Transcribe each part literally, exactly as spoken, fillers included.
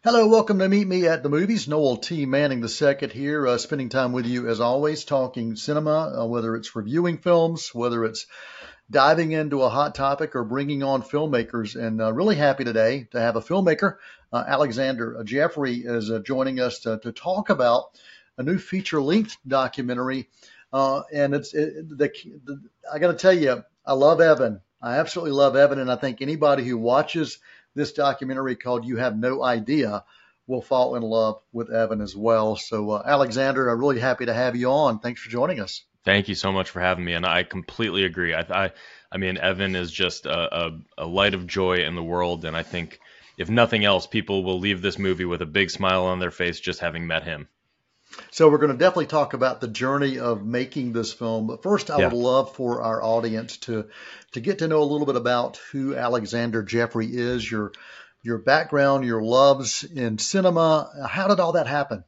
Hello, welcome to Meet Me at the Movies. Noel T. Manning the second here, uh, spending time with you as always, talking cinema, uh, whether it's reviewing films, whether it's diving into a hot topic or bringing on filmmakers. And uh, really happy today to have a filmmaker. Uh, Alexander Jeffrey is uh, joining us to, to talk about a new feature-length documentary. Uh, and it's it, the, the I got to tell you, I love Evan. I absolutely love Evan, and I think anybody who watches this documentary called You Have No Idea will fall in love with Evan as well. So, uh, Alexander, I'm really happy to have you on. Thanks for joining us. Thank you so much for having me, and I completely agree. I, I, I mean, Evan is just a, a, a light of joy in the world, and I think, if nothing else, people will leave this movie with a big smile on their face just having met him. So we're going to definitely talk about the journey of making this film. But first, I Yeah. would love for our audience to to get to know a little bit about who Alexander Jeffrey is, your your background, your loves in cinema. How did all that happen?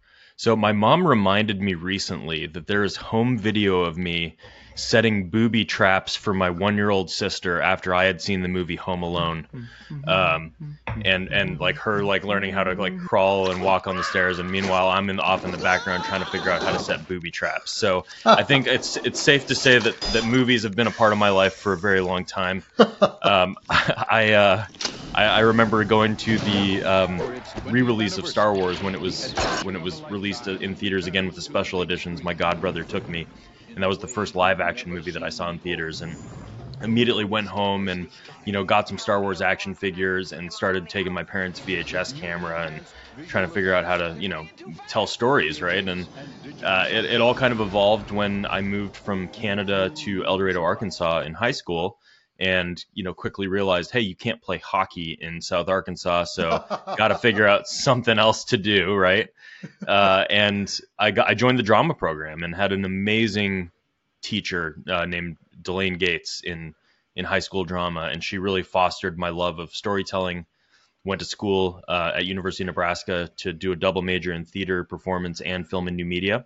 So my mom reminded me recently that there is home video of me setting booby traps for my one-year-old sister after I had seen the movie Home Alone, um, and and like her like learning how to like crawl and walk on the stairs, and meanwhile I'm in off in the background trying to figure out how to set booby traps. So I think it's it's safe to say that that movies have been a part of my life for a very long time. Um, I uh, I, I remember going to the um, re-release of Star Wars when it was when it was released in theaters again with the special editions. My godbrother took me, and that was the first live-action movie that I saw in theaters. And immediately went home and you know got some Star Wars action figures and started taking my parents' V H S camera and trying to figure out how to you know tell stories, right? And uh, it, it all kind of evolved when I moved from Canada to El Dorado, Arkansas in high school. And, you know, quickly realized, hey, you can't play hockey in South Arkansas, so got to figure out something else to do, right? Uh, and I got I joined the drama program and had an amazing teacher uh, named Delane Gates in in high school drama, and she really fostered my love of storytelling. Went to school uh, at University of Nebraska to do a double major in theater, performance, and film and new media,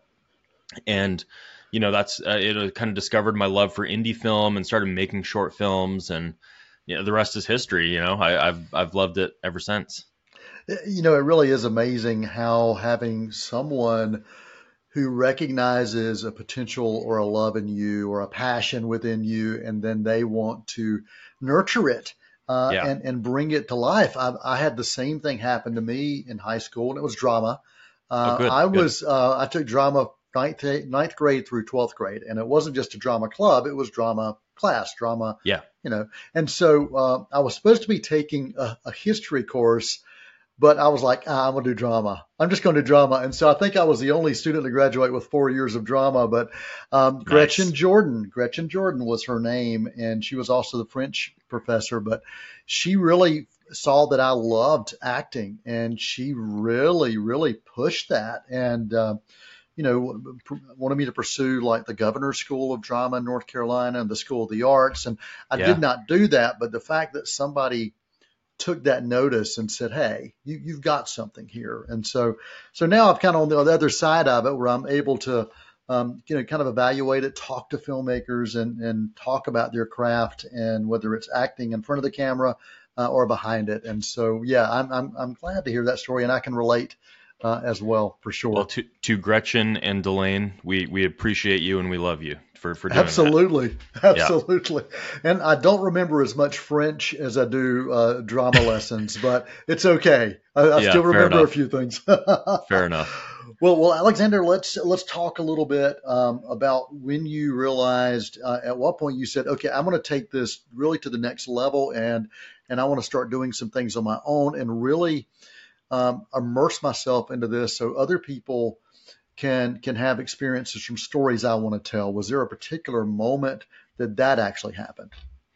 and you know, that's uh, it kind of discovered my love for indie film and started making short films, and you know, the rest is history. You know, I, I've I've loved it ever since. You know, it really is amazing how having someone who recognizes a potential or a love in you or a passion within you, and then they want to nurture it uh, Yeah. and, and bring it to life. I, I had the same thing happen to me in high school, and it was drama. Oh, Uh, good, I good. was uh, I took drama ninth, ninth grade through twelfth grade, and it wasn't just a drama club; it was drama class, drama, Yeah. you know. And so uh, I was supposed to be taking a, a history course, but I was like, ah, I'm going to do drama. I'm just going to do drama. And so I think I was the only student to graduate with four years of drama. But um, Gretchen Nice. Jordan, Gretchen Jordan was her name, and she was also the French professor. But she really saw that I loved acting, and she really, really pushed that. And uh, you know, wanted me to pursue like the Governor's School of Drama in North Carolina and the School of the Arts. And I did Yeah. not do that, but the fact that somebody took that notice and said, "Hey, you, you've got something here." And so, so now I'm kind of on the other side of it, where I'm able to, um, you know, kind of evaluate it, talk to filmmakers, and and talk about their craft and whether it's acting in front of the camera uh, or behind it. And so, yeah, I'm I'm I'm glad to hear that story, and I can relate uh, as well for Well, sure. to to Gretchen and Delane, we we appreciate you and we love you for for doing that. Absolutely, Yeah. absolutely. And I don't remember as much French as I do uh, drama lessons, but it's okay. I, I Yeah. still Fair remember a enough. few things. Fair enough. Well, well, Alexander, let's let's talk a little bit um, about when you realized uh, at what point you said, "Okay, I'm going to take this really to the next level, and and I want to start doing some things on my own and really um, immerse myself into this, so other people can can have experiences from stories I want to tell." Was there a particular moment that that actually happened?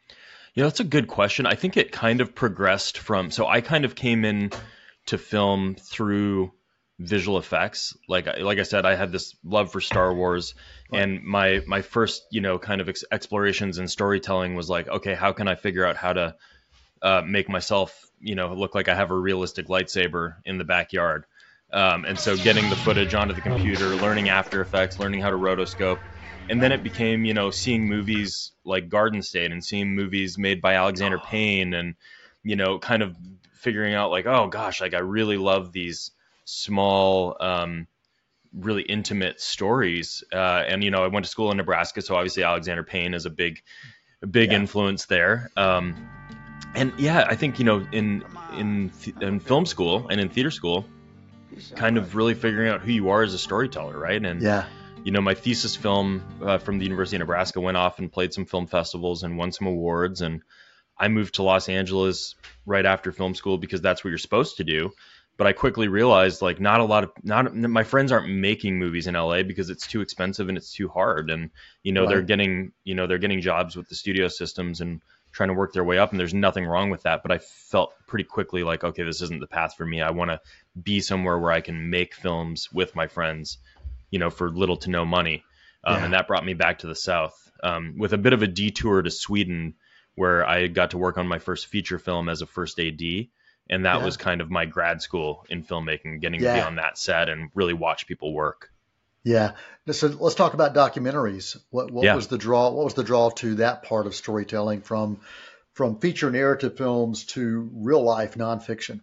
You know, that's a good question. I think it kind of progressed from, so I kind of came in to film through visual effects. Like, I- like I said, I had this love for Star Wars, Right. and my my first, you know, kind of ex- explorations in storytelling was like, okay, how can I figure out how to uh, make myself, you know, look like I have a realistic lightsaber in the backyard. Um, and so getting the footage onto the computer, learning After Effects, learning how to rotoscope. And then it became, you know, seeing movies like Garden State and seeing movies made by Alexander Payne and, you know, kind of figuring out like, oh gosh, like I really love these small, um, really intimate stories. Uh, and, you know, I went to school in Nebraska, so obviously Alexander Payne is a big, a big Yeah. influence there. Um, and yeah, I think, you know, in, in, in film school and in theater school, kind of really figuring out who you are as a storyteller, right? And, Yeah. you know, my thesis film uh, from the University of Nebraska went off and played some film festivals and won some awards. And I moved to Los Angeles right after film school because that's what you're supposed to do. But I quickly realized like not a lot of not my friends aren't making movies in L A because it's too expensive and it's too hard. And, you know, Right. they're getting, you know, they're getting jobs with the studio systems and trying to work their way up. And there's nothing wrong with that. But I felt pretty quickly like, OK, this isn't the path for me. I want to be somewhere where I can make films with my friends, you know, for little to no money. Um, Yeah. And that brought me back to the South um, with a bit of a detour to Sweden, where I got to work on my first feature film as a first A D. And that Yeah. was kind of my grad school in filmmaking, getting to be Yeah. on that set and really watch people work. Yeah. So let's talk about documentaries. What what Yeah. was the draw? What was the draw to that part of storytelling from from feature narrative films to real life nonfiction?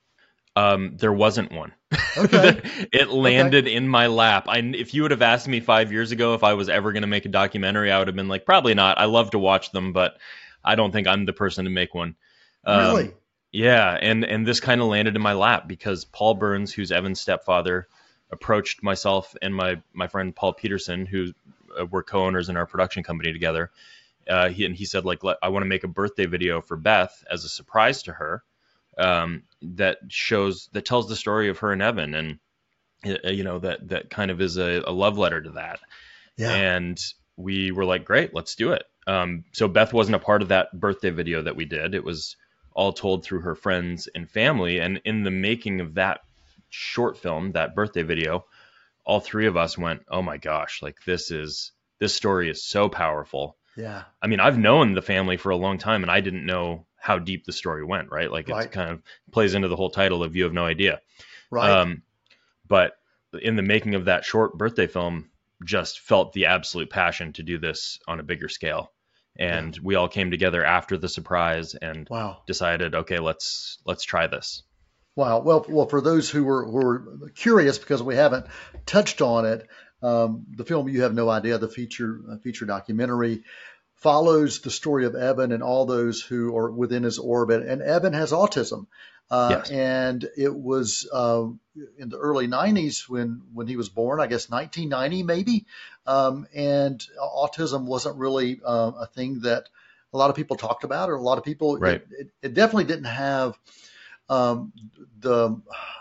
Um, there wasn't one. Okay. It landed in my lap. I, if you would have asked me five years ago if I was ever going to make a documentary, I would have been like, probably not. I love to watch them, but I don't think I'm the person to make one. Um, Really? Yeah, and and this kind of landed in my lap because Paul Burns, who's Evan's stepfather, approached myself and my my friend Paul Peterson, who uh, were co-owners in our production company together. Uh, he, and he said, like, I want to make a birthday video for Beth as a surprise to her, um, that shows that tells the story of her and Evan, and uh, you know that that kind of is a, a love letter to that. Yeah. And we were like, great, let's do it. Um, so Beth wasn't a part of that birthday video that we did. It was all told through her friends and family. And in the making of that short film, that birthday video, all three of us went, oh my gosh, like this is, this story is so powerful. Yeah. I mean, I've known the family for a long time and I didn't know how deep the story went, right? Like Right. it kind of plays into the whole title of You Have No Idea. Right. Um, but in the making of that short birthday film, just felt the absolute passion to do this on a bigger scale. And we all came together after the surprise and Wow. decided, okay, let's let's try this. Wow. Well, well, for those who were who were curious because we haven't touched on it, um, the film You Have No Idea, the feature uh, feature documentary, follows the story of Evan and all those who are within his orbit. And Evan has autism, uh, Yes. and it was uh, in the early nineties when when he was born. I guess nineteen ninety maybe, um, and autism wasn't really uh, a thing that a lot of people talked about, or a lot of people. Right. It, it, it definitely didn't have. Um, the,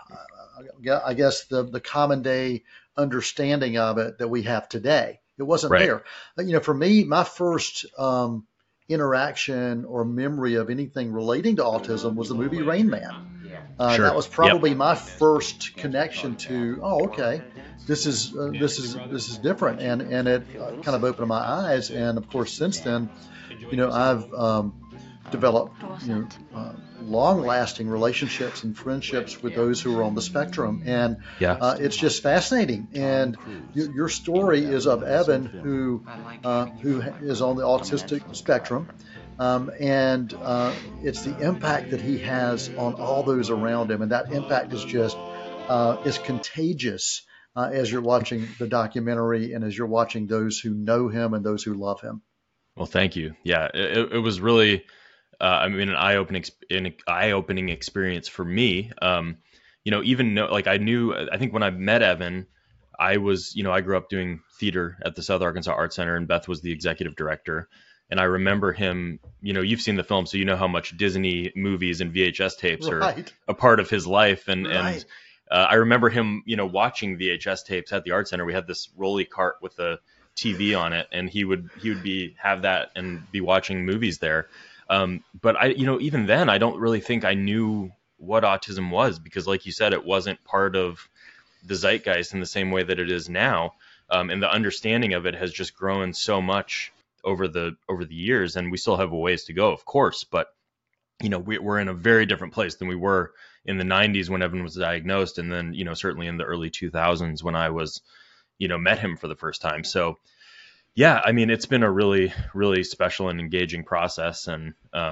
I guess the, the common day understanding of it that we have today. It wasn't Right. there. You know, for me, my first um, interaction or memory of anything relating to autism was the movie Rain Man. Uh, Sure. That was probably my first connection to, oh, okay, this is uh, this is this is different, and and it uh, kind of opened my eyes. And of course, since then, you know, I've um, developed you know uh, long-lasting relationships and friendships with those who are on the spectrum, and Yeah. uh, it's just fascinating. And your, your story is of Evan, who uh, who is on the autistic spectrum. Um, and uh, it's the impact that he has on all those around him, and that impact is just uh, is contagious uh, as you're watching the documentary and as you're watching those who know him and those who love him. Well, thank you. Yeah, it, it was really, uh, I mean, an eye-opening, an eye-opening experience for me. Um, you know, even know, like I knew, I think when I met Evan, I was, you know, I grew up doing theater at the South Arkansas Art Center, and Beth was the executive director. And I remember him, you know, you've seen the film, so you know how much Disney movies and V H S tapes Right. are a part of his life. And, Right. and uh, I remember him, you know, watching V H S tapes at the Art Center. We had this rolly cart with a T V on it, and he would he would be have that and be watching movies there. Um, but I, you know, even then, I don't really think I knew what autism was because, like you said, it wasn't part of the zeitgeist in the same way that it is now. Um, and the understanding of it has just grown so much over the over the years, and we still have a ways to go, of course. But you know, we, we're in a very different place than we were in the nineties when Evan was diagnosed, and then you know, certainly in the early two thousands when I was, you know, met him for the first time. So yeah, I mean, it's been a really, really special and engaging process. And, um,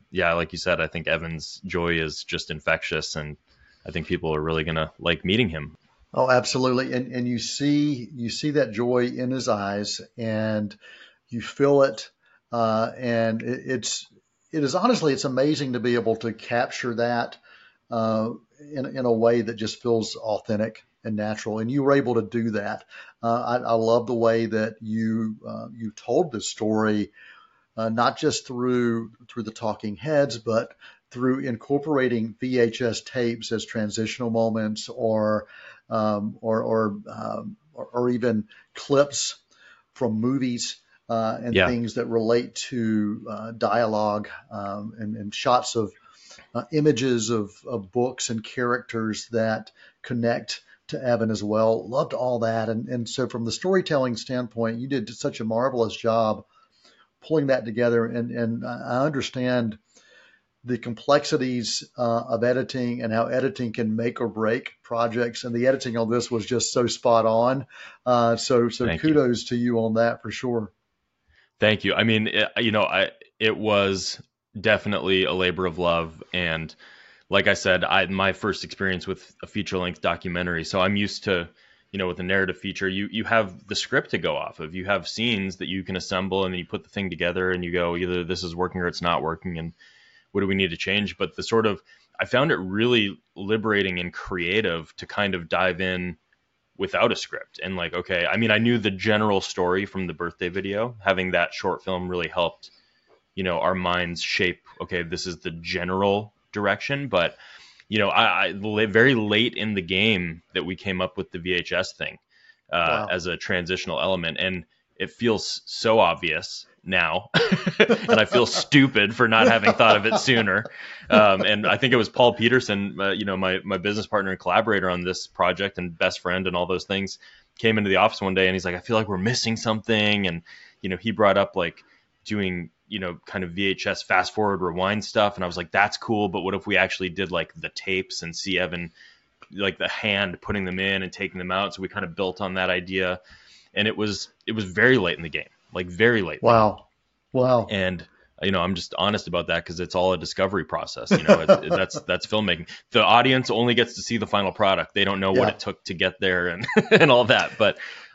yeah, like you said, I think Evan's joy is just infectious, and I think people are really gonna like meeting him. Oh, absolutely. And and you see you see that joy in his eyes, and you feel it. Uh, and it, it's it is honestly it's amazing to be able to capture that uh, in in a way that just feels authentic and natural. And you were able to do that. Uh, I, I love the way that you uh, you told this story, uh, not just through through the talking heads, but through incorporating V H S tapes as transitional moments, or um, or or, um, or or even clips from movies, uh, and Yeah, things that relate to uh, dialogue, um, and, and shots of uh, images of, of books and characters that connect to Evan as well. Loved all that. And, and so from the storytelling standpoint, you did such a marvelous job pulling that together. And, and I understand the complexities uh, of editing and how editing can make or break projects. And the editing on this was just so spot on. Uh, so so thank you. kudos to you on that for sure. Thank you. I mean, it, you know, I it was definitely a labor of love, and like I said, I my first experience with a feature length documentary. So I'm used to, you know, with a narrative feature, you you have the script to go off of. You have scenes that you can assemble, and then you put the thing together, and you go, either this is working or it's not working, and what do we need to change? But the sort of I found it really liberating and creative to kind of dive in without a script, and like, okay, I mean, I knew the general story from the birthday video. Having that short film really helped, you know, our minds shape, okay, this is the general direction. But, you know, I, I very late in the game that we came up with the V H S thing uh, Wow. as a transitional element. And it feels so obvious now. And I feel stupid for not having thought of it sooner. Um, and I think it was Paul Peterson, uh, you know, my, my business partner and collaborator on this project and best friend and all those things, came into the office one day and he's like, I feel like we're missing something. And, you know, he brought up like doing, you know, kind of V H S fast forward rewind stuff. And I was like, that's cool. But what if we actually did like the tapes and see Evan, like the hand putting them in and taking them out? So we kind of built on that idea. And it was, it was very late in the game, like very late. Wow. Wow. And, you know, I'm just honest about that because it's all a discovery process. You know, it, that's, that's filmmaking. The audience only gets to see the final product. They don't know Yeah. what it took to get there and, and all that. But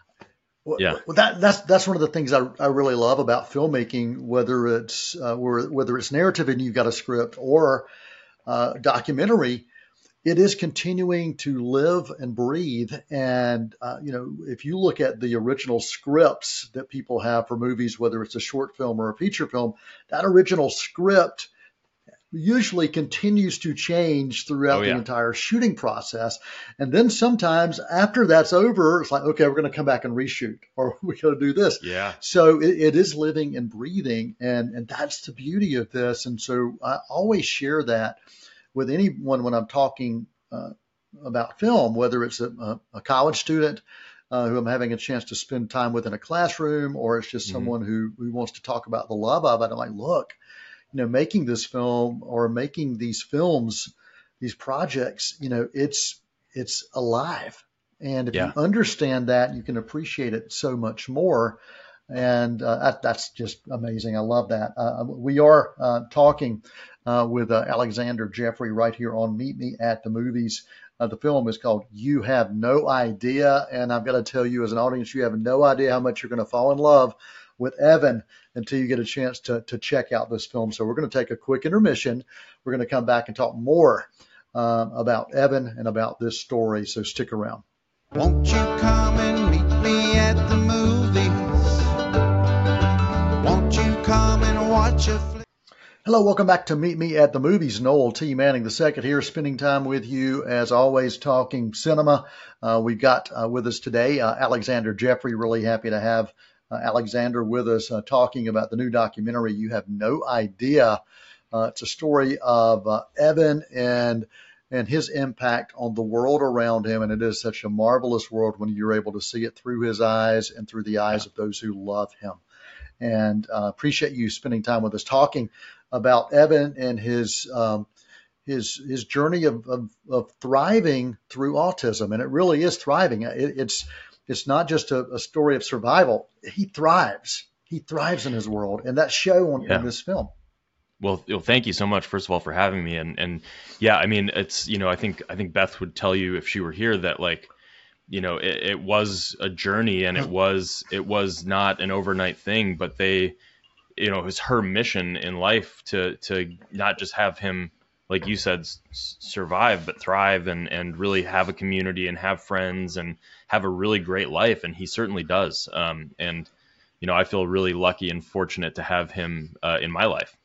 yeah. Well, that, that's that's one of the things I, I really love about filmmaking, whether it's uh, whether it's narrative and you've got a script, or uh, documentary. It is continuing to live and breathe. And uh, you know, if you look at the original scripts that people have for movies, whether it's a short film or a feature film, that original script usually continues to change throughout Oh, yeah. the entire shooting process. And then sometimes after that's over, it's like, okay, we're going to come back and reshoot, or we got to do this. Yeah. So it, it is living and breathing. And, and that's the beauty of this. And so I always share that with anyone when I'm talking uh, about film, whether it's a, a college student uh, who I'm having a chance to spend time with in a classroom, or it's just Mhm. someone who, who wants to talk about the love of it. I'm like, look, you know, making this film or making these films, these projects, you know, it's it's alive. And if Yeah. you understand that, you can appreciate it so much more. And uh, that, that's just amazing. I love that. Uh, we are uh, talking uh, with uh, Alexander Jeffrey right here on Meet Me at the Movies. Uh, the film is called You Have No Idea. And I've got to tell you, as an audience, you have no idea how much you're going to fall in love with Evan until you get a chance to, to check out this film. So we're going to take a quick intermission. We're going to come back and talk more uh, about Evan and about this story. So stick around. Won't you come and meet me at the movies? Won't you come and watch a flick? Hello, welcome back to Meet Me at the Movies. Noel T. Manning the second here, spending time with you, as always, talking cinema. Uh, we've got uh, with us today uh, Alexander Jeffrey. Really happy to have uh, Alexander with us uh, talking about the new documentary, You Have No Idea. Uh, it's a story of uh, Evan and and his impact on the world around him. And it is such a marvelous world when you're able to see it through his eyes and through the eyes of those who love him. And uh, appreciate you spending time with us talking about Evan and his um, his his journey of, of, of thriving through autism. And it really is thriving. It, it's it's not just a, a story of survival. He thrives. He thrives in his world, and that's shown Yeah. in this film. Well, well, thank you so much, first of all, for having me. And, and yeah, I mean, it's, you know, I think, I think Beth would tell you if she were here that like, you know, it, it was a journey, and it was, it was not an overnight thing, but they, you know, it was her mission in life to, to not just have him, like you said, s- survive, but thrive, and, and really have a community and have friends and have a really great life. And he certainly does. Um, and, you know, I feel really lucky and fortunate to have him uh, in my life.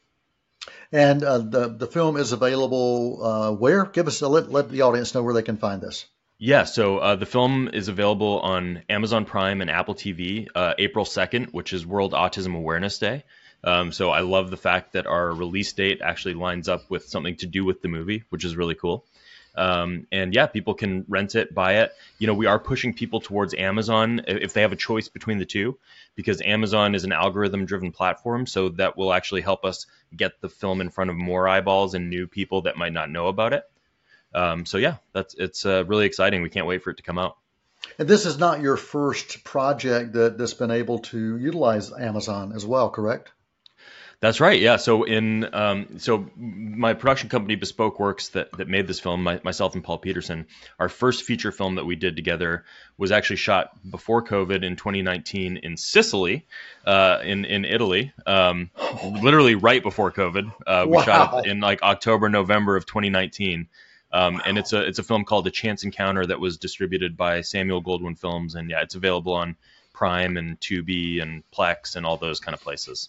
And uh, the the film is available uh, where? Give us a, let let the audience know where they can find this. Yeah, so uh, the film is available on Amazon Prime and Apple T V uh, April second, which is World Autism Awareness Day. Um, so I love the fact that our release date actually lines up with something to do with the movie, which is really cool. Um, and yeah, people can rent it, buy it. You know, we are pushing people towards Amazon if they have a choice between the two, because Amazon is an algorithm driven platform. So that will actually help us get the film in front of more eyeballs and new people that might not know about it. Um, so yeah, that's, it's uh, really exciting. We can't wait for it to come out. And this is not your first project that, that's been able to utilize Amazon as well, correct? That's right. Yeah. So in um, so my production company Bespoke Works that that made this film, my, myself and Paul Peterson, our first feature film that we did together was actually shot before COVID in twenty nineteen in Sicily, uh, in in Italy. Um, literally right before COVID. Uh, we Wow. shot it in like October, November of twenty nineteen. Um, wow. And it's a it's a film called A Chance Encounter that was distributed by Samuel Goldwyn Films, and yeah, it's available on Prime and Tubi and Plex and all those kind of places.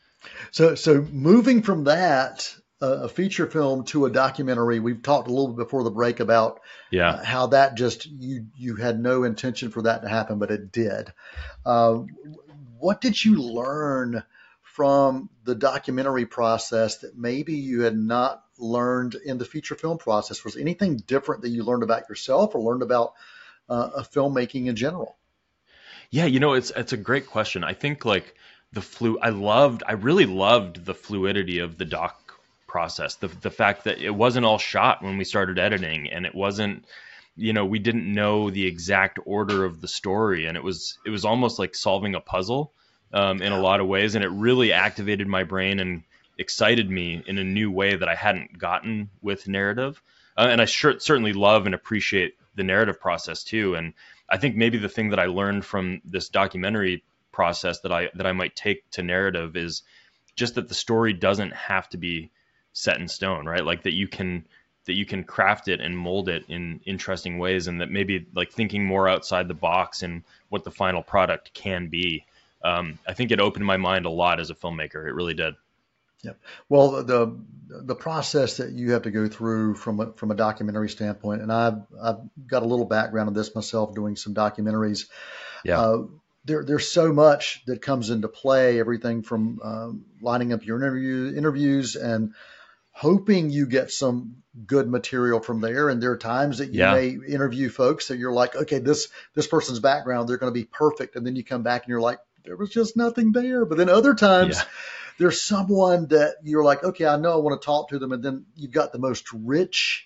So, so moving from that, uh, a feature film to a documentary, we've talked a little bit before the break about Yeah. uh, how that just, you, you had no intention for that to happen, but it did. Uh, what did you learn from the documentary process that maybe you had not learned in the feature film process? Was anything different that you learned about yourself or learned about uh, a filmmaking in general? Yeah, you know, it's it's a great question. I think like the flu I loved I really loved the fluidity of the doc process. The the fact that it wasn't all shot when we started editing, and it wasn't, you know, we didn't know the exact order of the story, and it was it was almost like solving a puzzle um, in a lot of ways, and it really activated my brain and excited me in a new way that I hadn't gotten with narrative. Uh, and I sure, certainly love and appreciate the narrative process too. And I think maybe the thing that I learned from this documentary process that I that I might take to narrative is just that the story doesn't have to be set in stone, right? Like that you can that you can craft it and mold it in interesting ways, and that maybe like thinking more outside the box and what the final product can be. Um, I think it opened my mind a lot as a filmmaker. It really did. Yeah. Well, the the process that you have to go through from a, from a documentary standpoint, and I've I've got a little background in this myself, doing some documentaries. Yeah. Uh, there there's so much that comes into play. Everything from um, lining up your interview interviews and hoping you get some good material from there. And there are times that you Yeah. may interview folks that you're like, okay, this this person's background, they're going to be perfect, and then you come back and you're like, there was just nothing there. But then other times. Yeah. There's someone that you're like, okay, I know I want to talk to them. And then you've got the most rich,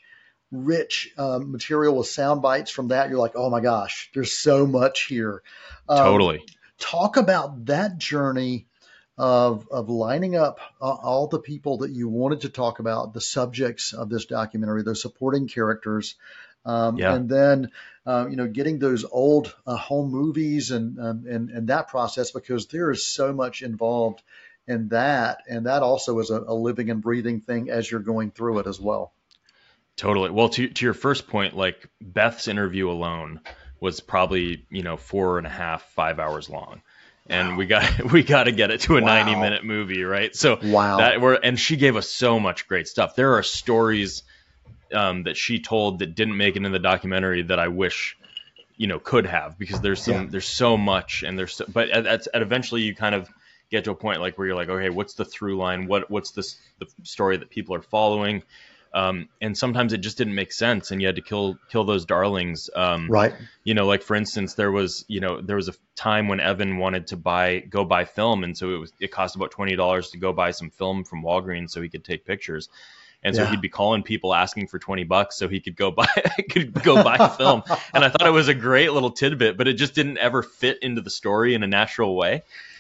rich um, material with sound bites from that. You're like, oh my gosh, there's so much here. Um, Totally. Talk about that journey of, of lining up uh, all the people that you wanted to talk about, the subjects of this documentary, those supporting characters. Um, Yeah. And then, uh, you know, getting those old uh, home movies and, um, and, and that process, because there is so much involved in that. And that also is a, a living and breathing thing as you're going through it as well. Totally. Well, to to your first point, like Beth's interview alone was probably, you know, four and a half, five hours long. And Wow. we got we got to get it to a Wow. ninety minute movie, right? So Wow. that we're and she gave us so much great stuff. There are stories um, that she told that didn't make it in the documentary that I wish, you know, could have, because there's some Yeah. there's so much, and there's so, but at, at, at eventually you kind of get to a point like where you're like, okay, what's the through line? What what's this the story that people are following? Um, and sometimes it just didn't make sense, and you had to kill kill those darlings. Um, Right. You know, like for instance, there was you know there was a time when Evan wanted to buy go buy film, and so it was it cost about twenty dollars to go buy some film from Walgreens so he could take pictures. And so Yeah. he'd be calling people asking for twenty bucks so he could go buy could go buy film. And I thought it was a great little tidbit, but it just didn't ever fit into the story in a natural way.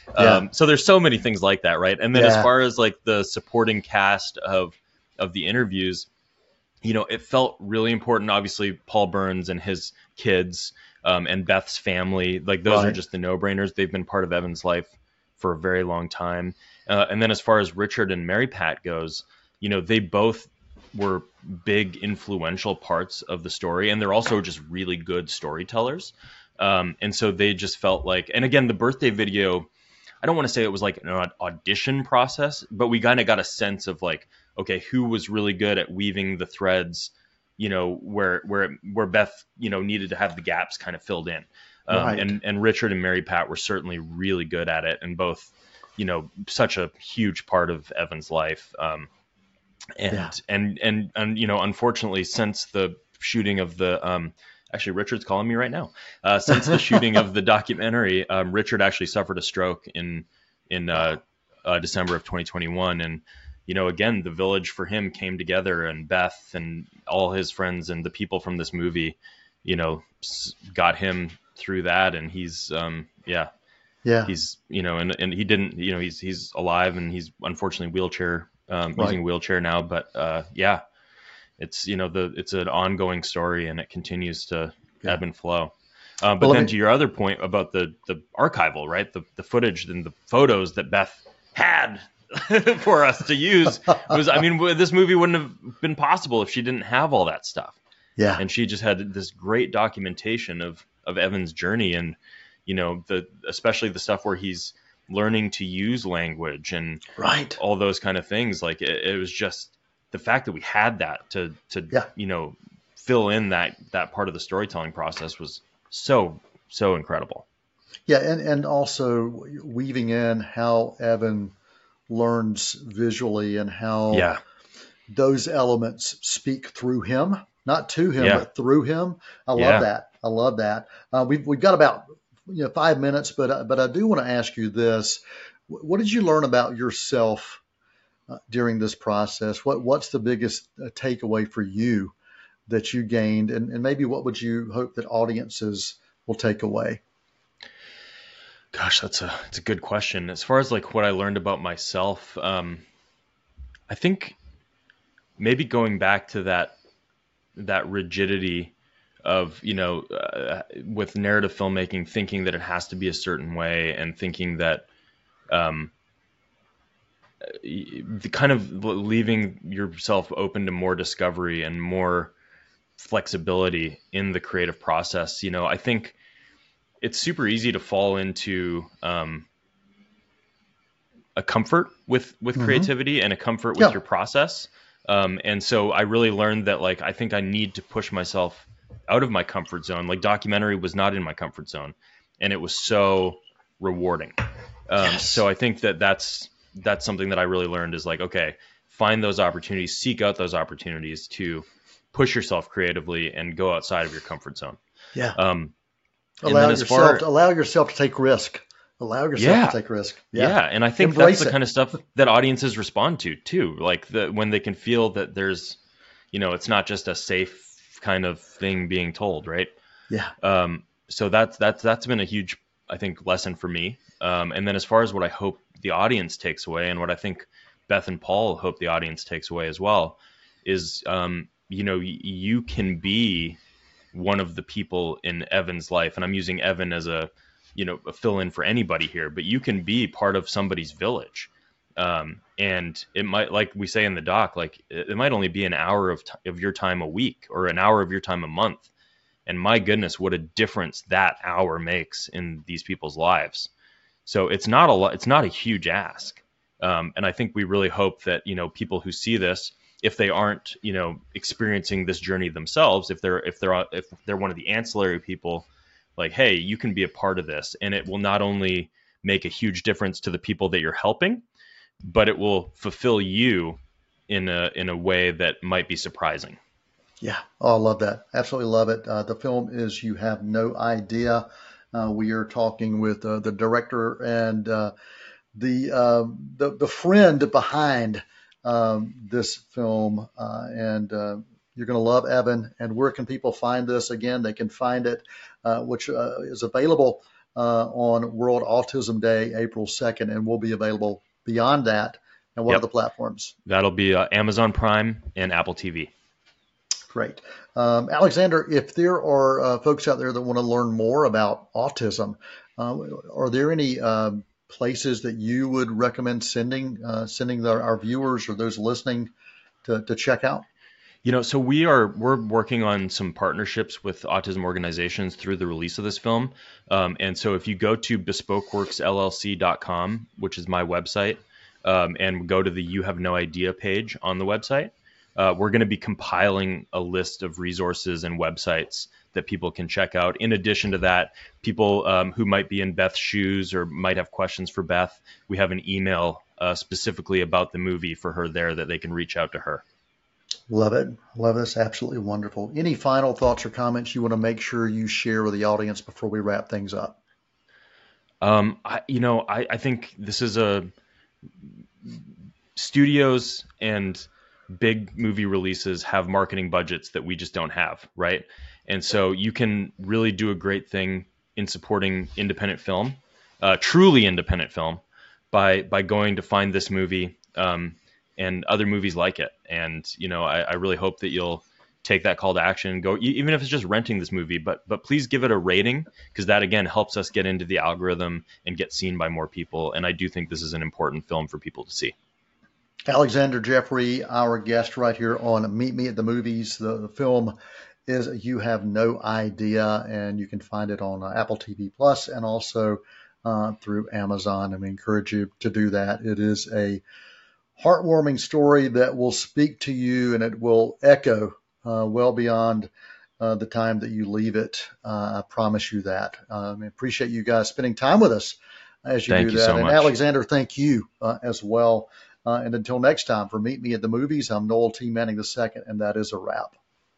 Yeah. Um, so there's so many things like that, right? And then Yeah. as far as like the supporting cast of of the interviews, you know, it felt really important. Obviously, Paul Burns and his kids um, and Beth's family, like those Right. are just the no-brainers. They've been part of Evan's life for a very long time. Uh, and then as far as Richard and Mary Pat goes, you know, they both were big influential parts of the story, and they're also just really good storytellers. Um, and so they just felt like, and again, the birthday video, I don't want to say it was like an audition process, but we kind of got a sense of like, okay, who was really good at weaving the threads, you know, where where where Beth, you know, needed to have the gaps kind of filled in. Um, Right. and and Richard and Mary Pat were certainly really good at it, and both, you know, such a huge part of Evan's life. Um, and, Yeah. and and and you know, unfortunately, since the shooting of the um, actually, Richard's calling me right now. Uh, since the shooting of the documentary, um, Richard actually suffered a stroke in in uh, uh, December of twenty twenty-one, and you know, again, the village for him came together, and Beth and all his friends and the people from this movie, you know, s- got him through that, and he's um, yeah, Yeah. he's you know, and and he didn't, you know, he's he's alive, and he's unfortunately wheelchair um, Right. using a wheelchair now, but uh, yeah. It's, you know, the it's an ongoing story, and it continues to Yeah. ebb and flow. Um, but Well, let then me- to your other point about the the archival, right? The the footage and the photos that Beth had for us to use was, I mean, this movie wouldn't have been possible if she didn't have all that stuff. Yeah. And she just had this great documentation of of Evan's journey, and you know, the especially the stuff where he's learning to use language and Right. all those kind of things. Like it, it was just the fact that we had that to to Yeah. you know, fill in that that part of the storytelling process was so so incredible. Yeah, and, and also weaving in how Evan learns visually and how Yeah. those elements speak through him, not to him, Yeah. but through him. I love Yeah. that. I love that. Uh, we've we've got about you know five minutes, but uh, but I do want to ask you this: Wh- what did you learn about yourself uh, during this process? What what's the biggest uh, takeaway for you that you gained, and, and maybe what would you hope that audiences will take away? Gosh, that's a it's a good question. As far as like what I learned about myself, um, I think maybe going back to that that rigidity of, you know, uh, with narrative filmmaking, thinking that it has to be a certain way, and thinking that um, the kind of leaving yourself open to more discovery and more flexibility in the creative process. You know, I think it's super easy to fall into um, a comfort with, with Mhm. creativity and a comfort with Yeah. your process. Um, and so I really learned that, like, I think I need to push myself out of my comfort zone. Like, documentary was not in my comfort zone, and it was so rewarding. Um, Yes. So I think that that's, that's something that I really learned is like, okay, find those opportunities, seek out those opportunities to push yourself creatively and go outside of your comfort zone. Yeah. Um, and allow then as yourself far, to, allow yourself to take risk. Allow yourself Yeah. to take risk. yeah. Yeah. and I think Embrace that's the it. kind of stuff that audiences respond to too. Like the, when they can feel that there's, you know, it's not just a safe kind of thing being told, right? Yeah. Um, so that's, that's, that's been a huge, I think, lesson for me. Um, and then as far as what I hope the audience takes away, and what I think Beth and Paul hope the audience takes away as well, is, um, you know, y- you can be one of the people in Evan's life. And I'm using Evan as a, you know, a fill in for anybody here, but you can be part of somebody's village. Um, and it might, like we say in the doc, like it, it might only be an hour of, t- of your time a week, or an hour of your time a month. And my goodness, what a difference that hour makes in these people's lives. So it's not a lot, it's not a huge ask. Um, and I think we really hope that, you know, people who see this, if they aren't, you know, experiencing this journey themselves, if they're, if they're, if they're one of the ancillary people, like, hey, you can be a part of this, and it will not only make a huge difference to the people that you're helping, but it will fulfill you in a, in a way that might be surprising. Yeah. Oh, I love that. Absolutely love it. Uh, the film is You Have No Idea. Uh, we are talking with uh, the director and uh, the, uh, the the friend behind um, this film, uh, and uh, you're going to love Evan. And where can people find this? Again, they can find it, uh, which uh, is available uh, on World Autism Day, April second, and will be available beyond that. And what Yep. are the platforms? That'll be uh, Amazon Prime and Apple T V. Great. Um, Alexander, if there are uh, folks out there that want to learn more about autism, uh, are there any uh, places that you would recommend sending uh, sending the, our viewers or those listening to, to check out? You know, so we are we're working on some partnerships with autism organizations through the release of this film. Um, and so if you go to bespoke works L L C dot com, which is my website, um, and go to the You Have No Idea page on the website, uh, we're going to be compiling a list of resources and websites that people can check out. In addition to that, people um, who might be in Beth's shoes or might have questions for Beth, we have an email uh, specifically about the movie for her there that they can reach out to her. Love it. Love this. Absolutely wonderful. Any final thoughts or comments you want to make sure you share with the audience before we wrap things up? Um, I, you know, I, I think this is a studios and big movie releases have marketing budgets that we just don't have, right? And so you can really do a great thing in supporting independent film, uh, truly independent film, by by going to find this movie um, and other movies like it. And you know, I, I really hope that you'll take that call to action and go, even if it's just renting this movie, but but please give it a rating, because that again helps us get into the algorithm and get seen by more people. And I do think this is an important film for people to see. Alexander Jeffrey, our guest right here on Meet Me at the Movies. The, the film is You Have No Idea, and you can find it on uh, Apple T V Plus and also uh, through Amazon. And we encourage you to do that. It is a heartwarming story that will speak to you, and it will echo uh, well beyond uh, the time that you leave it. Uh, I promise you that. Um, I appreciate you guys spending time with us as you Thank do you that. so And much. Alexander, thank you uh, as well. Uh, and until next time, for Meet Me at the Movies, I'm Noel T. Manning the second, and that is a wrap.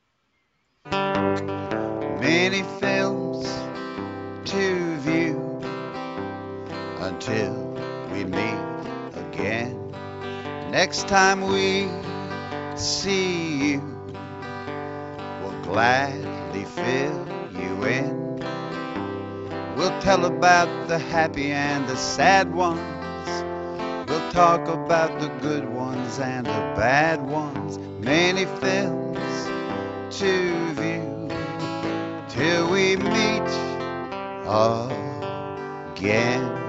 Many films to view until we meet again. Next time we see you, we'll gladly fill you in. We'll tell about the happy and the sad ones. We'll talk about the good ones and the bad ones. Many films to view till we meet again.